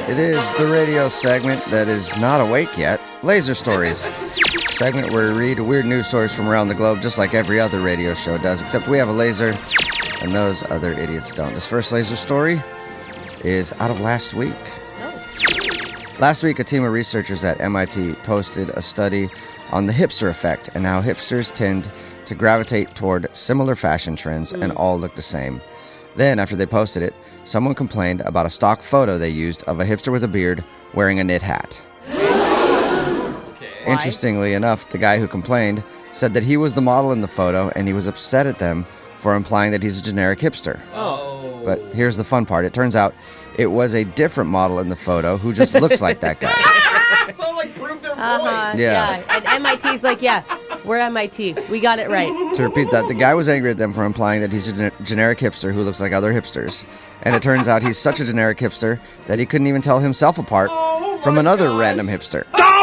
It is the radio segment that is not awake yet, Laser Stories. Segment where we read weird news stories from around the globe, just like every other radio show does, except we have a laser and those other idiots don't. This first laser story is out of last week. Last week, a team of researchers at MIT posted a study on the hipster effect and how hipsters tend to gravitate toward similar fashion trends and all look the same. Then, after they posted it, someone complained about a stock photo they used of a hipster with a beard wearing a knit hat. Okay. Interestingly enough, the guy who complained said that he was the model in the photo and he was upset at them for implying that he's a generic hipster. Oh. But here's the fun part. It turns out it was a different model in the photo who just looks like that guy. So, like, prove their point. Yeah. And MIT's like, yeah, we're MIT. We got it right. To repeat that, the guy was angry at them for implying that he's a generic hipster who looks like other hipsters. And it turns out he's such a generic hipster that he couldn't even tell himself apart from another random hipster.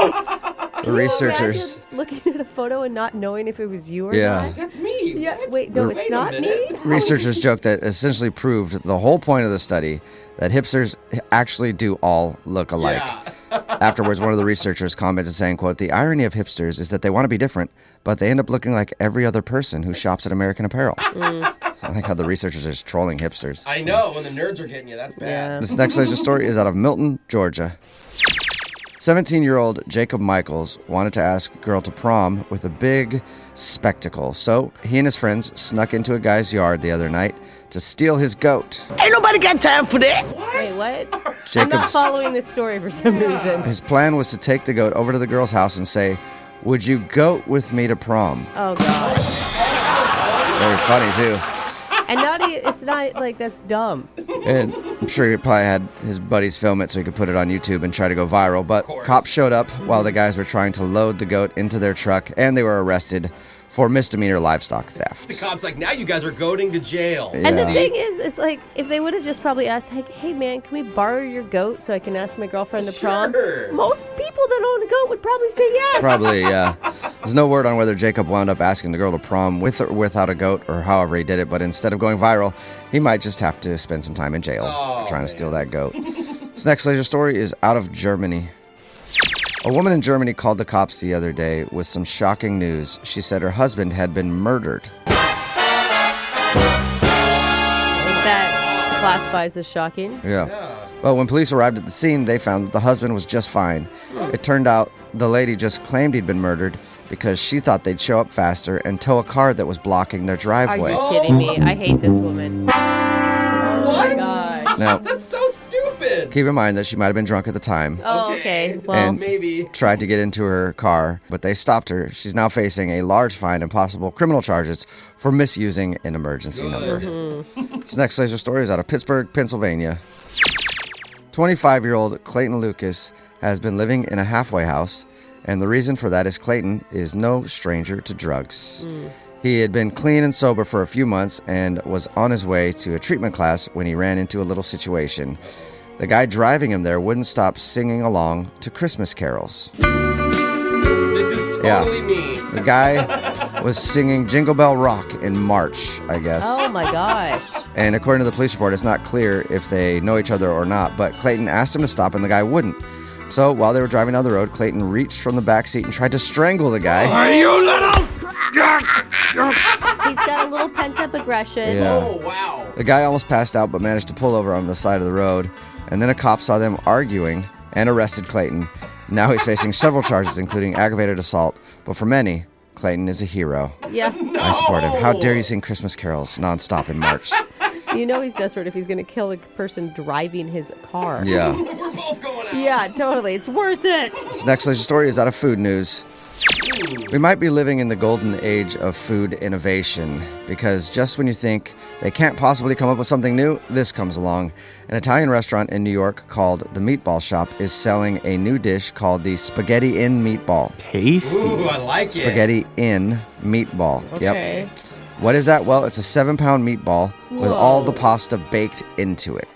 The researchers... Imagine looking at a photo and not knowing if it was you or Yeah. not. That's me. Yeah, What? wait, no, it's Wait a not me. minute. Researchers joked that essentially proved the whole point of the study, that hipsters actually do all look alike. Yeah. Afterwards, one of the researchers commented saying, quote, "The irony of hipsters is that they want to be different, but they end up looking like every other person who shops at American Apparel." I like how the researchers are just trolling hipsters. I know. When the nerds are getting you, that's bad. Yeah. This next laser story is out of Milton, Georgia. 17-year-old Jacob Michaels wanted to ask a girl to prom with a big spectacle. So he and his friends snuck into a guy's yard the other night to steal his goat. Ain't nobody got time for that. Wait, what? I'm not Jacob's, following this story for some reason. his plan was to take the goat over to the girl's house and say, "Would you goat with me to prom?" Oh, God. Very funny, too. And it's not like that's dumb. And I'm sure he probably had his buddies film it so he could put it on YouTube and try to go viral. But cops showed up while the guys were trying to load the goat into their truck, and they were arrested for misdemeanor livestock theft. The cop's like, now you guys are goading to jail. And the Yeah. thing is, it's like, if they would have just probably asked, like, hey, man, can we borrow your goat so I can ask my girlfriend to prom? Sure. Most people that own a goat would probably say yes. Probably, yeah. There's no word on whether Jacob wound up asking the girl to prom with or without a goat or however he did it, but instead of going viral, he might just have to spend some time in jail for trying to steal that goat. This next laser story is out of Germany. A woman in Germany called the cops the other day with some shocking news. She said her husband had been murdered. I think that classifies as shocking. Yeah. Well, when police arrived at the scene, they found that the husband was just fine. It turned out the lady just claimed he'd been murdered because she thought they'd show up faster and tow a car that was blocking their Are driveway. you kidding me? I hate this woman. What? Oh, my God. Now, That's so stupid. keep in mind that she might have been drunk at the time. Oh, okay. Well, And- Maybe. Tried to get into her car, but they stopped her. She's now facing a large fine and possible criminal charges for misusing an emergency number. This next laser story is out of Pittsburgh, Pennsylvania. 25-year-old Clayton Lucas has been living in a halfway house, and the reason for that is Clayton is no stranger to drugs. He had been clean and sober for a few months and was on his way to a treatment class when he ran into a little situation. The guy driving him there wouldn't stop singing along to Christmas carols. This is totally me. The guy was singing Jingle Bell Rock in March, I guess. oh, my gosh. And according to the police report, it's not clear if they know each other or not, but Clayton asked him to stop and the guy wouldn't. So while they were driving down the road, Clayton reached from the back seat and tried to strangle the guy. He's got a little pent-up aggression. Yeah. Oh, wow. The guy almost passed out but managed to pull over on the side of the road. And then a cop saw them arguing and arrested Clayton. Now he's facing several charges, including aggravated assault. But for many, Clayton is a hero. Yeah. I support him. How dare you sing Christmas carols nonstop in March? You know he's desperate if he's going to kill a person driving his car. Yeah. We're both going out. Yeah, totally. It's worth it. This next laser story is out of food news. We might be living in the golden age of food innovation because just when you think they can't possibly come up with something new, this comes along. An Italian restaurant in New York called The Meatball Shop is selling a new dish called the Spaghetti in Meatball. Tasty. Ooh, I like it. Spaghetti in Meatball. Okay. Yep. What is that? Well, it's a 7-pound meatball with all the pasta baked into it.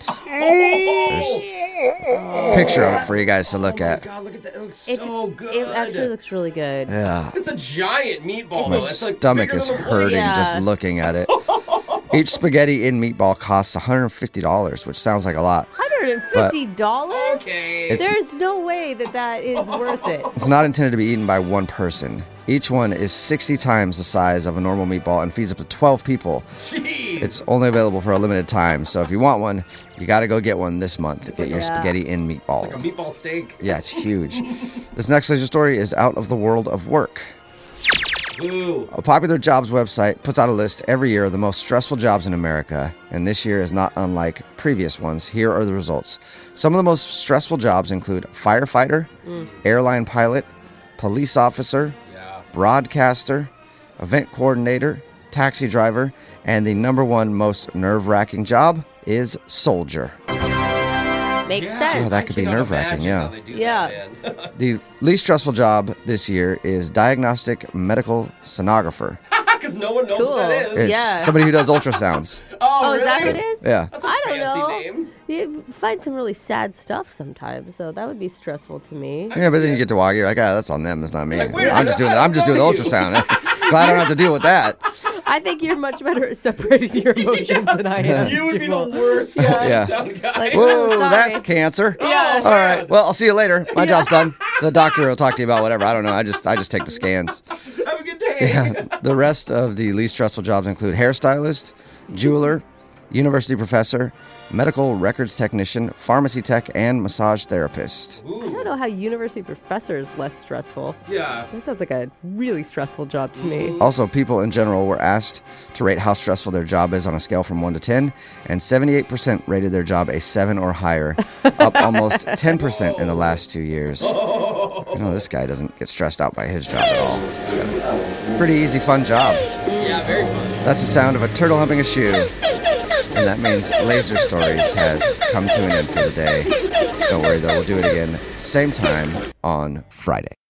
Picture of it for you guys to look at. God, look at that. It looks It, so good. it actually looks really good. Yeah. It's a giant meatball. My though. It's like stomach bigger is than a plate. hurting Yeah. just looking at it. Each spaghetti in meatball costs $150, which sounds like a lot. $150? Okay. There's no way that is worth it. It's not intended to be eaten by one person. Each one is 60 times the size of a normal meatball and feeds up to 12 people. Jeez. It's only available for a limited time, so if you want one, you got to go get one this month. Get your spaghetti in meatball. Like a meatball steak. Yeah, it's huge. This next laser story is out of the world of work. Ooh. A popular jobs website puts out a list every year of the most stressful jobs in America, and this year is not unlike previous ones. Here are the results. Some of the most stressful jobs include firefighter, airline pilot, police officer, broadcaster, event coordinator, taxi driver, and the number one most nerve-wracking job is soldier. Makes sense. Oh, that could be nerve-wracking, yeah. Yeah. The least stressful job this year is diagnostic medical sonographer. Because no one knows what that is. It's Yeah. somebody who does ultrasounds. Oh, Is that really? who it is? Yeah. That's a I don't fancy know. name. You find some really sad stuff sometimes, so that would be stressful to me. Yeah, but then you get to walk, you're like, that's on them, it's not me. Like, wait, I'm just doing the ultrasound. Glad I don't have to deal with that. I think you're much better at separating your emotions than I am. You would be the Jamal. worst Yeah. sound guy. Like, Whoa, sorry. that's cancer. Yeah. All right. Well, I'll see you later. My job's done. The doctor will talk to you about whatever. I don't know. I just take the scans. Have a good day. The rest of the least stressful jobs include hairstylist, jeweler, university professor, medical records technician, pharmacy tech, and massage therapist. I don't know how university professor is less stressful. Yeah. That sounds like a really stressful job to me. Also, people in general were asked to rate how stressful their job is on a scale from 1 to 10, and 78% rated their job a 7 or higher, up almost 10% in the last 2 years. You know, this guy doesn't get stressed out by his job at all. Pretty easy, fun job. Yeah, very fun. That's the sound of a turtle humping a shoe. And that means Laser Stories has come to an end for the day. Don't worry, though. We'll do it again, same time on Friday.